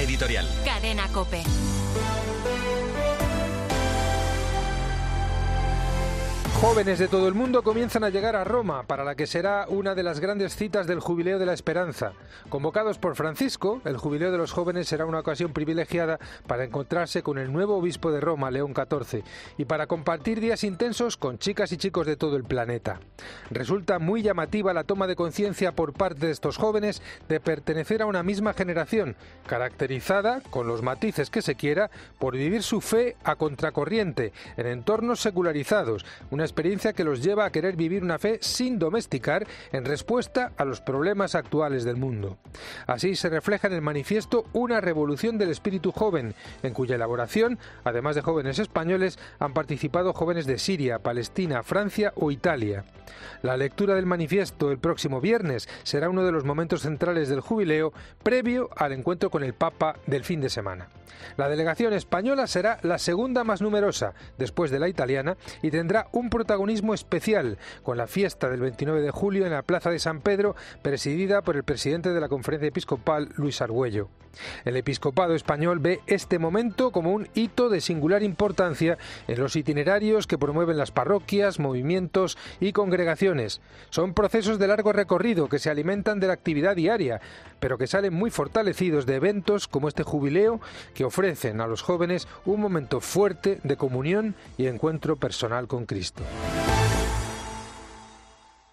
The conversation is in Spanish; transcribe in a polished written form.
editorial. Cadena COPE. Jóvenes de todo el mundo comienzan a llegar a Roma, para la que será una de las grandes citas del Jubileo de la Esperanza. Convocados por Francisco, el Jubileo de los Jóvenes será una ocasión privilegiada para encontrarse con el nuevo obispo de Roma, León XIV, y para compartir días intensos con chicas y chicos de todo el planeta. Resulta muy llamativa la toma de conciencia por parte de estos jóvenes de pertenecer a una misma generación, caracterizada, con los matices que se quiera, por vivir su fe a contracorriente, en entornos secularizados, una experiencia que los lleva a querer vivir una fe sin domesticar en respuesta a los problemas actuales del mundo. Así se refleja en el manifiesto Una revolución del espíritu joven, en cuya elaboración, además de jóvenes españoles, han participado jóvenes de Siria, Palestina, Francia o Italia. La lectura del manifiesto el próximo viernes será uno de los momentos centrales del jubileo, previo al encuentro con el Papa del fin de semana. La delegación española será la segunda más numerosa, después de la italiana, y tendrá un protagonismo especial, con la fiesta del 29 de julio en la Plaza de San Pedro, presidida por el presidente de la Conferencia Episcopal, Luis Argüello. El episcopado español ve este momento como un hito de singular importancia en los itinerarios que promueven las parroquias, movimientos y congregaciones. Son procesos de largo recorrido que se alimentan de la actividad diaria, pero que salen muy fortalecidos de eventos como este jubileo, que ofrecen a los jóvenes un momento fuerte de comunión y encuentro personal con Cristo.